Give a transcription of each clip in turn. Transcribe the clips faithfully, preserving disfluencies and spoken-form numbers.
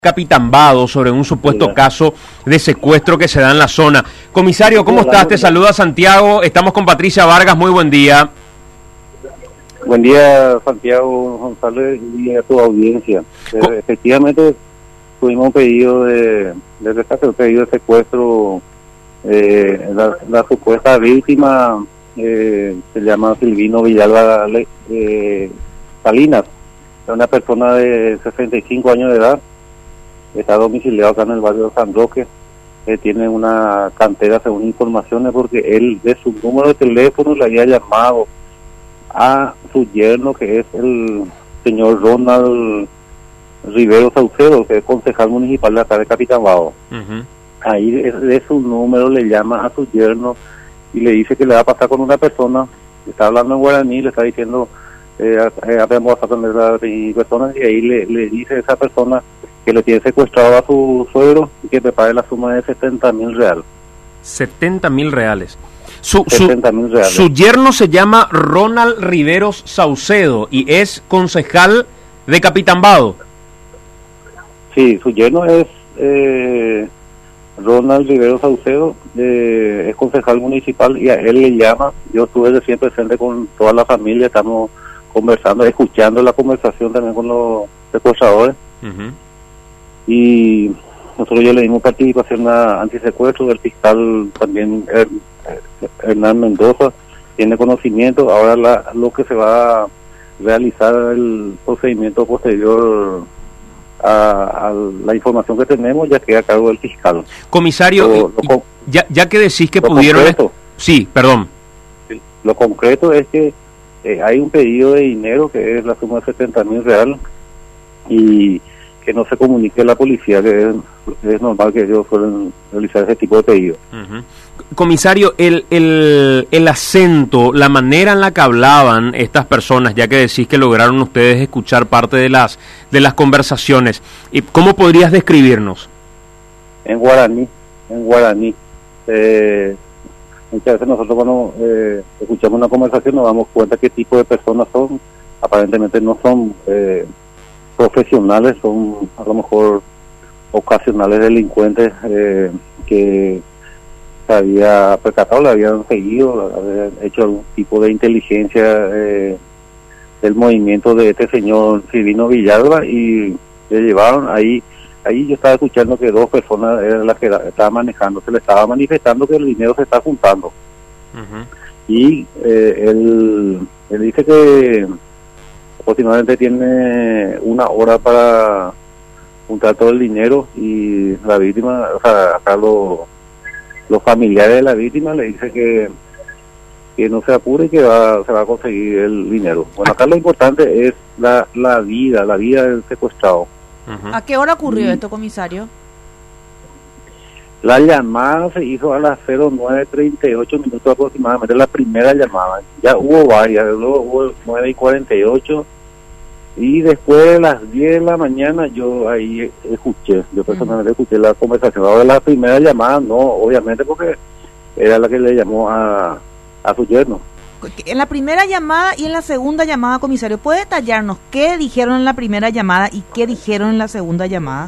Capitambado sobre un supuesto Hola. caso de secuestro que se da en la zona. Comisario, ¿cómo estás? Te saluda Santiago, estamos con Patricia Vargas, muy buen día. Buen día, Santiago González, y a tu audiencia. Co- Eh, efectivamente, tuvimos un pedido de, de rescate, un pedido de secuestro. Eh, la, la supuesta víctima eh, se llama Silvino Villalba Le- eh, Salinas, es una persona de sesenta y cinco años de edad. Está domiciliado acá en el barrio de San Roque. Eh, tiene una cantera, según informaciones, porque él de su número de teléfono le había llamado a su yerno, que es el señor Ronald Rivero Saucedo, que es concejal municipal de acá de Capitambado. Ujú. Ahí de, de su número le llama a su yerno y le dice que le va a pasar con una persona. Está hablando en guaraní, le está diciendo eh, eh, vamos a atender a mi persona, y ahí le, le dice a esa persona que le tiene secuestrado a su suegro y que me pague la suma de setenta mil reales. setenta mil reales. Su, su, setenta mil reales. su yerno se llama Ronald Riveros Saucedo y es concejal de Capitambado. Sí, su yerno es eh, Ronald Rivero Saucedo, eh, es concejal municipal, y a él le llama. Yo estuve recién presente con toda la familia, estamos conversando, escuchando la conversación también con los secuestradores. Ujú. Y nosotros ya le dimos participación a antisecuestro del fiscal también, Her- Hernán Mendoza, tiene conocimiento. Ahora la, lo que se va a realizar el procedimiento posterior a, a la información que tenemos ya queda a cargo del fiscal. Comisario, Lo- y- lo y con- ya, ya que decís que lo pudieron... concreto. Sí, perdón. Lo concreto es que eh, hay un pedido de dinero que es la suma de setenta mil reales, y que no se comunique a la policía, que es, es normal que ellos suelen realizar ese tipo de pedidos. Ujú. Comisario, el, el, el acento, la manera en la que hablaban estas personas, ya que decís que lograron ustedes escuchar parte de las de las conversaciones, ¿y cómo podrías describirnos? En guaraní, en guaraní. Eh, muchas veces nosotros cuando eh, escuchamos una conversación nos damos cuenta qué tipo de personas son. Aparentemente no son eh, profesionales, son a lo mejor ocasionales delincuentes eh, que se había percatado, le habían seguido, habían hecho algún tipo de inteligencia eh, del movimiento de este señor Silvino Villalba, y le llevaron ahí. Ahí yo estaba escuchando que dos personas eran las que la- estaban manejando, se le estaba manifestando que el dinero se está juntando. Ujú. Y eh, él, él dice que aproximadamente tiene una hora para juntar todo el dinero, y la víctima, o sea, acá lo- los familiares de la víctima le dice que que no se apure y que va, se va a conseguir el dinero. Bueno, acá lo importante es la, la vida, la vida del secuestrado. Ujú. ¿A qué hora ocurrió Mm. esto, comisario? La llamada se hizo a las cero nueve treinta y ocho minutos aproximadamente, la primera llamada. Ya hubo varias, luego hubo nueve y cuarenta y ocho, y después de las diez de la mañana yo ahí escuché, yo personalmente escuché la conversación. Ahora la primera llamada no, obviamente, porque era la que le llamó a, a su yerno. En la primera llamada y en la segunda llamada, comisario, ¿puede detallarnos qué dijeron en la primera llamada y qué dijeron en la segunda llamada?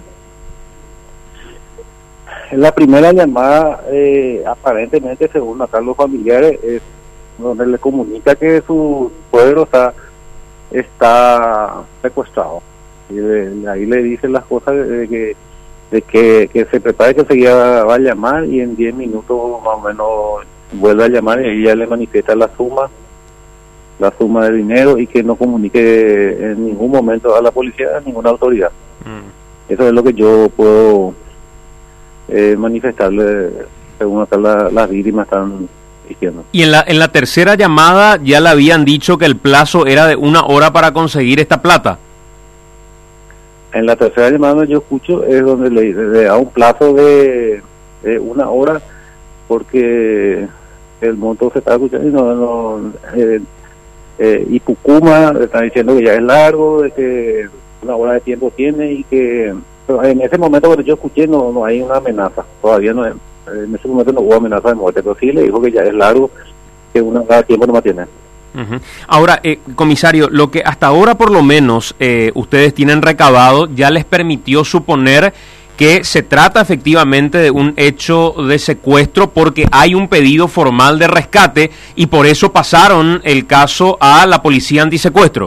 En la primera llamada, eh, aparentemente, según acá los familiares, es donde le comunica que su suegro está, está secuestrado. Y de- ahí le dicen las cosas de que, de que, que se prepare, que enseguida va a llamar, y en diez minutos más o menos vuelve a llamar, y ahí ya le manifiesta la suma, la suma de dinero, y que no comunique en ningún momento a la policía, a ninguna autoridad. Mm. Eso es lo que yo puedo eh, manifestarle, según acá la- las víctimas están diciendo. Y en la en la tercera llamada ya le habían dicho que el plazo era de una hora para conseguir esta plata. En la tercera llamada yo escucho es donde le, le da un plazo de, de una hora, porque el monto se está escuchando, y no, no eh, eh, y Pucuma está diciendo que ya es largo, de que una hora de tiempo tiene, y que pero en ese momento cuando yo escuché no no hay una amenaza, todavía no, en ese momento no hubo amenaza de muerte, pero sí le dijo que ya es largo, que una hora de tiempo no más tiene. Uh-huh. Ahora, eh, comisario, lo que hasta ahora por lo menos eh, ustedes tienen recabado ya les permitió suponer que se trata efectivamente de un hecho de secuestro porque hay un pedido formal de rescate y por eso pasaron el caso a la policía antisecuestro.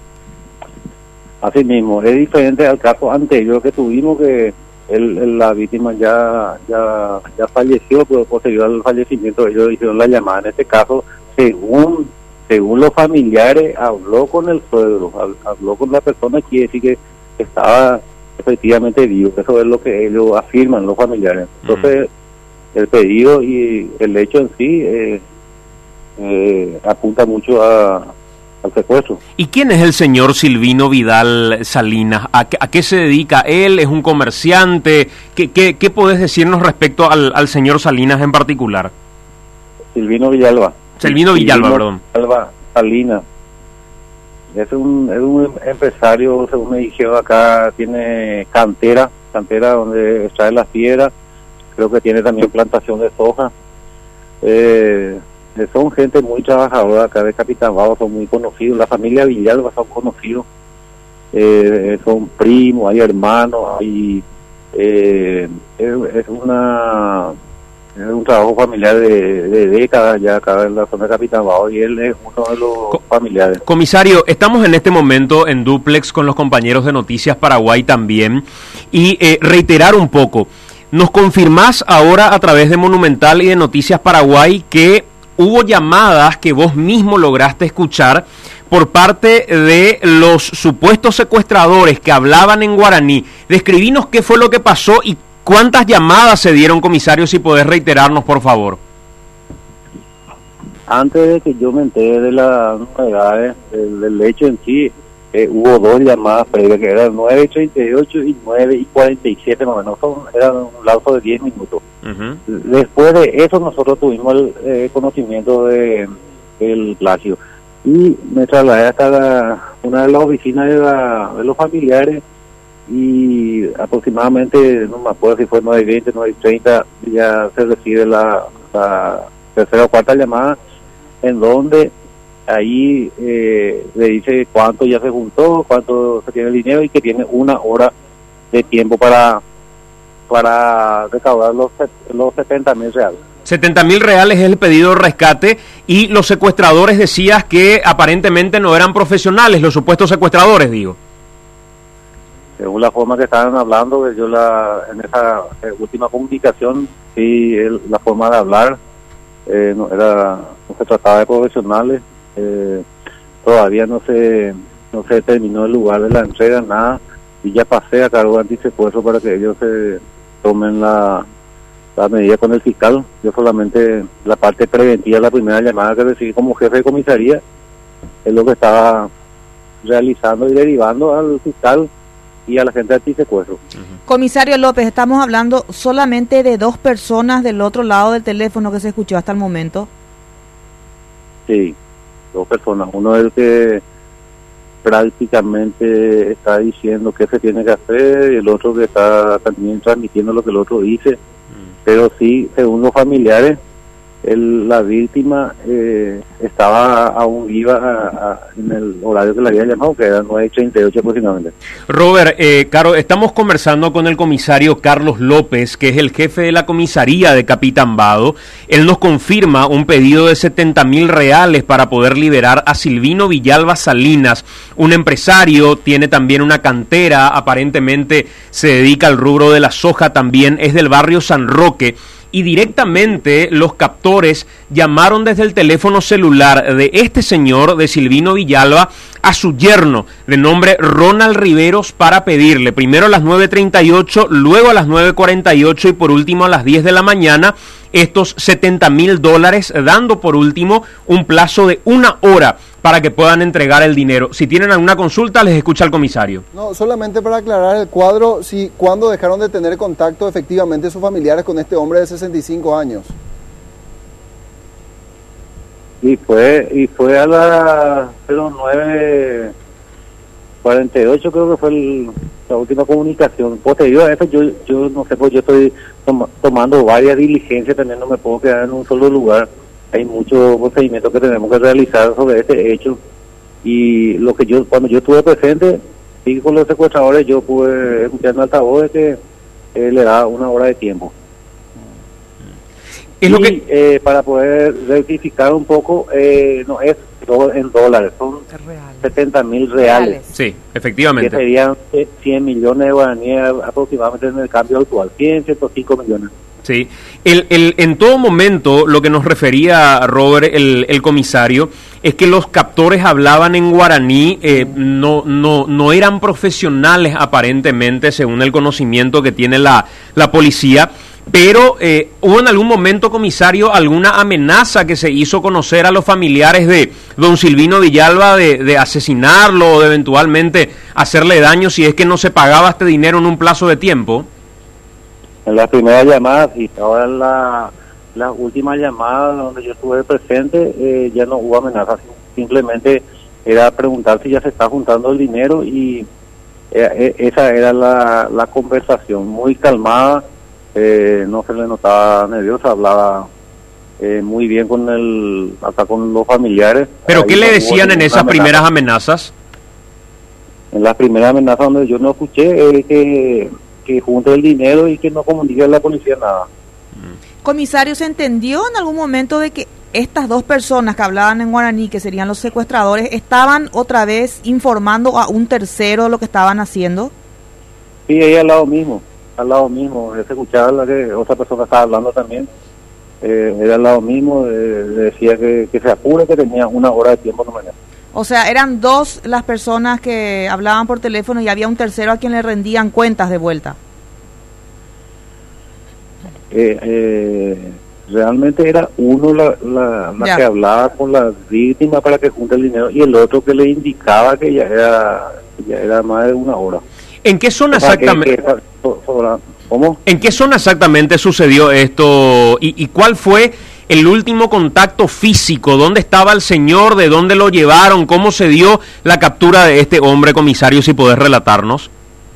Así mismo, es diferente al caso anterior que tuvimos, que el, el, la víctima ya ya ya falleció, pero posterior al fallecimiento ellos hicieron la llamada. En este caso, según según los familiares, habló con el suegro, habló con la persona, quiere decir que estaba efectivamente vivo. Eso es lo que ellos afirman, los familiares. Entonces, mm. el pedido y el hecho en sí eh, eh, apunta mucho a, al secuestro. ¿Y quién es el señor Silvino Vidal Salinas? ¿A qué, a qué se dedica él? ¿Es un comerciante? ¿Qué, qué, qué podés decirnos respecto al, al señor Salinas en particular? Silvino Villalba. Silvino Villalba, perdón. Villalba Salinas. Es un, es un empresario, según me dijeron acá, tiene cantera, cantera donde extrae las piedras, creo que tiene también plantación de soja. Eh, son gente muy trabajadora acá de Capitán-Bado, son muy conocidos, la familia Villalba son conocidos, eh, son primos, hay hermanos, hay, eh, es, es una... es un trabajo familiar de, de décadas ya acá en la zona de Capitán-Bado y él es uno de los Co- familiares. Comisario, estamos en este momento en dúplex con los compañeros de Noticias Paraguay también y eh, reiterar un poco, ¿nos confirmás ahora a través de Monumental y de Noticias Paraguay que hubo llamadas que vos mismo lograste escuchar por parte de los supuestos secuestradores que hablaban en guaraní? Describinos qué fue lo que pasó y ¿cuántas llamadas se dieron, comisario, si podés reiterarnos, por favor? Antes de que yo me entere de las novedades del, del hecho en sí, eh, hubo dos llamadas previas, que eran nueve y treinta y ocho y nueve y cuarenta y siete, más o menos, son, eran un lapso de diez minutos. Uh-huh. Después de eso nosotros tuvimos el eh, conocimiento de el plagio. Y me trasladé hasta la, una de las oficinas de, la, de los familiares, y aproximadamente, no me acuerdo si fue nueve y veinte, nueve y treinta, ya se recibe la, la tercera o cuarta llamada, en donde ahí eh, le dice cuánto ya se juntó, cuánto se tiene el dinero y que tiene una hora de tiempo para para recaudar los, los setenta mil reales. setenta mil reales es el pedido de rescate y los secuestradores decías que aparentemente no eran profesionales, los supuestos secuestradores, digo. Según la forma que estaban hablando, yo la en esa eh, última comunicación, sí, el, la forma de hablar eh, no era no se trataba de profesionales, eh, todavía no se no se determinó el lugar de la entrega, nada, y ya pasé a cargo de antisecuestro para que ellos se tomen la, la medida con el fiscal. Yo solamente la parte preventiva, la primera llamada que recibí como jefe de comisaría, es lo que estaba realizando y derivando al fiscal y a la gente de antisecuestro. Uh-huh. Comisario López, estamos hablando solamente de dos personas del otro lado del teléfono que se escuchó hasta el momento. Sí, dos personas. Uno es el que prácticamente está diciendo qué se tiene que hacer y el otro que está también transmitiendo lo que el otro dice. Uh-huh. Pero sí, según los familiares, el, la víctima eh, estaba aún viva a, a, en el horario que le había llamado, que era nueve y treinta y ocho aproximadamente. Robert, eh, Caro, estamos conversando con el comisario Carlos López, que es el jefe de la comisaría de Capitán-Bado. Él nos confirma un pedido de setenta mil reales para poder liberar a Silvino Villalba Salinas, un empresario, tiene también una cantera, aparentemente se dedica al rubro de la soja, también es del barrio San Roque. Y directamente los captores llamaron desde el teléfono celular de este señor, de Silvino Villalba, a su yerno, de nombre Ronald Riveros, para pedirle, primero a las nueve treinta y ocho, luego a las nueve cuarenta y ocho y por último a las diez de la mañana, estos setenta mil dólares, dando por último un plazo de una hora para que puedan entregar el dinero. Si tienen alguna consulta, les escucha el comisario. No, solamente para aclarar el cuadro, si cuando dejaron de tener contacto efectivamente sus familiares con este hombre de sesenta y cinco años. Y fue y fue a las nueve cuarenta y ocho, creo que fue el, la última comunicación. Posterior a eso, yo yo no sé, pues yo estoy tom- tomando varias diligencias, también no me puedo quedar en un solo lugar. hay muchos procedimientos que tenemos que realizar sobre este hecho, y lo que yo, cuando yo estuve presente, y con los secuestradores, yo pude escuchar en altavoz de que eh, le da una hora de tiempo. Es y lo que... eh, para poder rectificar un poco, eh, no es todo en dólares, son setenta mil reales. Sí, efectivamente. Que serían cien millones de guaraníes aproximadamente en el cambio actual, cien, ciento cinco millones. Sí, el, el, en todo momento lo que nos refería Robert, el, el comisario, es que los captores hablaban en guaraní, eh, no, no, no eran profesionales aparentemente, según el conocimiento que tiene la, la policía, pero eh, hubo en algún momento, comisario, alguna amenaza que se hizo conocer a los familiares de don Silvino Villalba de, de asesinarlo o de eventualmente hacerle daño si es que no se pagaba este dinero en un plazo de tiempo. En las primeras llamadas y ahora en la, la última llamada donde yo estuve presente, eh, ya no hubo amenazas, simplemente era preguntar si ya se está juntando el dinero, y eh, esa era la, la conversación, muy calmada. Eh, no se le notaba nerviosa, hablaba eh, muy bien con el, hasta con los familiares. ¿Pero Ahí qué le no decían en esas amenaza. primeras amenazas? En las primeras amenazas donde yo no escuché, eh, que, que junte el dinero y que no comunique a la policía nada. Comisario, ¿se entendió en algún momento de que estas dos personas que hablaban en guaraní, que serían los secuestradores, estaban otra vez informando a un tercero de lo que estaban haciendo? Sí, ahí al lado mismo. al lado mismo, se escuchaba la que otra persona estaba hablando también, eh, era al lado mismo, eh, le decía que, que se apure, que tenía una hora de tiempo nomás. O sea, eran dos las personas que hablaban por teléfono y había un tercero a quien le rendían cuentas de vuelta. Eh, eh, realmente era uno la, la, la que hablaba con la víctima para que junte el dinero, y el otro que le indicaba que ya era, ya era más de una hora. ¿En qué zona exactamente? ¿Cómo? ¿En qué zona exactamente sucedió esto? ¿Y, y cuál fue el último contacto físico? ¿Dónde estaba el señor? ¿De dónde lo llevaron? ¿Cómo se dio la captura de este hombre, comisario, si podés relatarnos?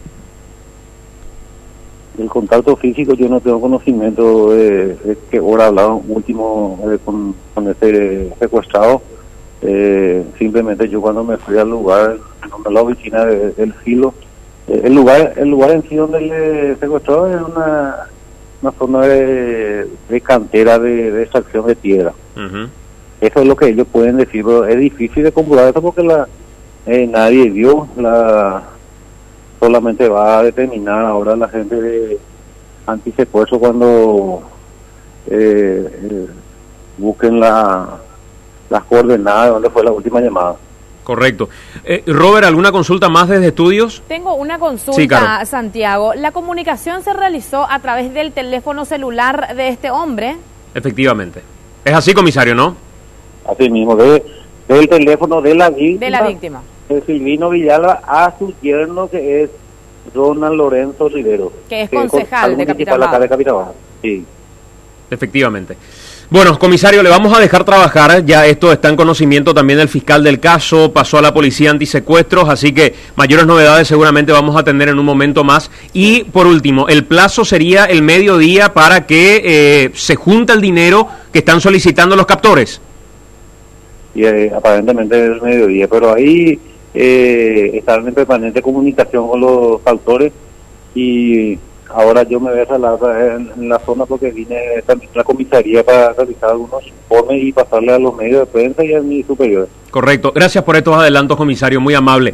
El contacto físico yo no tengo conocimiento de, de qué hora hablaron último eh, con, con este secuestrado. Eh, simplemente yo cuando me fui al lugar, a la oficina de, del filo, el lugar el lugar en sí donde le secuestró es una, una zona de, de cantera de, de extracción de piedra. Uh-huh. Eso es lo que ellos pueden decir, pero es difícil de comprobar eso porque la eh, nadie vio, la solamente va a determinar ahora la gente de antisecuestro cuando eh, eh, busquen la, las coordenadas de donde fue la última llamada. Correcto. Eh, Robert, ¿alguna consulta más desde estudios? Tengo una consulta, sí, claro. Santiago. ¿La comunicación se realizó a través del teléfono celular de este hombre? Efectivamente. Es así, comisario, ¿no? Así mismo, de, del teléfono de la víctima. De la víctima. De Silvino Villalba a su yerno, que es Ronald Lorenzo Rivero. Que es que concejal es de Capital Baja. De Capital Baja. Sí. Efectivamente. Bueno, comisario, le vamos a dejar trabajar, ya esto está en conocimiento también del fiscal del caso, pasó a la policía antisecuestros, así que mayores novedades seguramente vamos a tener en un momento más. Y por último, el plazo sería el mediodía para que eh, se junte el dinero que están solicitando los captores. Y eh, aparentemente es el mediodía, pero ahí eh, están en permanente comunicación con los captores, y ahora yo me voy a trasladar en, en la zona porque vine también a la comisaría para realizar algunos informes y pasarle a los medios de prensa y a mis superiores. Correcto. Gracias por estos adelantos, comisario, muy amable.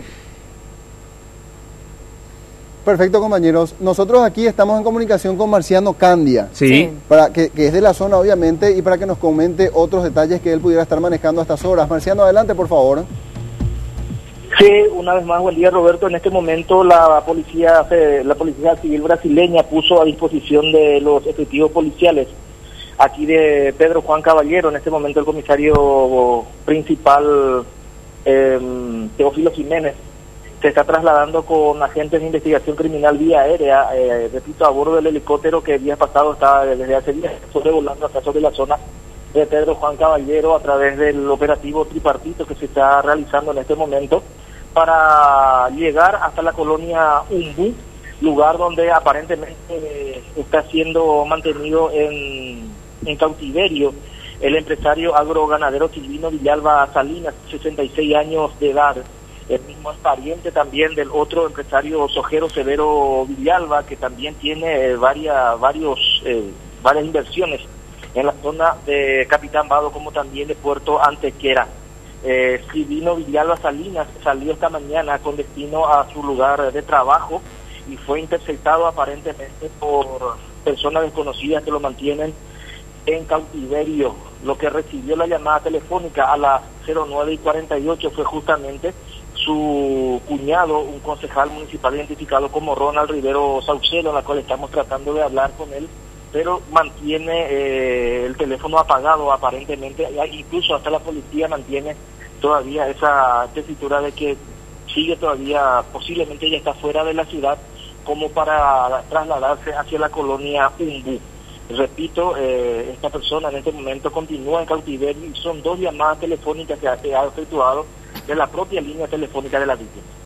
Perfecto, compañeros. Nosotros aquí estamos en comunicación con Marciano Candia. Sí. Para que, que es de la zona, obviamente, y para que nos comente otros detalles que él pudiera estar manejando a estas horas. Marciano, adelante, por favor. Sí, una vez más, buen día, Roberto. En este momento la policía la policía civil brasileña puso a disposición de los efectivos policiales aquí de Pedro Juan Caballero, en este momento el comisario principal eh, Teófilo Jiménez se está trasladando con agentes de investigación criminal vía aérea, eh, repito, a bordo del helicóptero que el día pasado estaba desde hace días sobrevolando acá sobre la zona de Pedro Juan Caballero a través del operativo tripartito que se está realizando en este momento para llegar hasta la colonia Umbu, lugar donde aparentemente eh, está siendo mantenido en, en cautiverio El empresario agroganadero Silvino Villalba Salinas, sesenta y seis años de edad, el mismo es pariente también del otro empresario Sojero Severo Villalba, que también tiene eh, varias, varios, eh, varias inversiones en la zona de Capitán Vado como también de Puerto Antequera. Eh, Silvino Villalba Salinas salió esta mañana con destino a su lugar de trabajo y fue interceptado aparentemente por personas desconocidas que lo mantienen en cautiverio. Lo que recibió la llamada telefónica a las cero nueve y cuarenta y ocho fue justamente su cuñado, un concejal municipal identificado como Ronald Rivero Saucelo, en la cual estamos tratando de hablar con él, pero mantiene eh, el teléfono apagado aparentemente, incluso hasta la policía mantiene todavía esa tesitura de que sigue todavía, posiblemente ya está fuera de la ciudad, como para trasladarse hacia la colonia Umbú. Repito, eh, esta persona en este momento continúa en cautiverio y son dos llamadas telefónicas que ha, que ha efectuado de la propia línea telefónica de la víctima.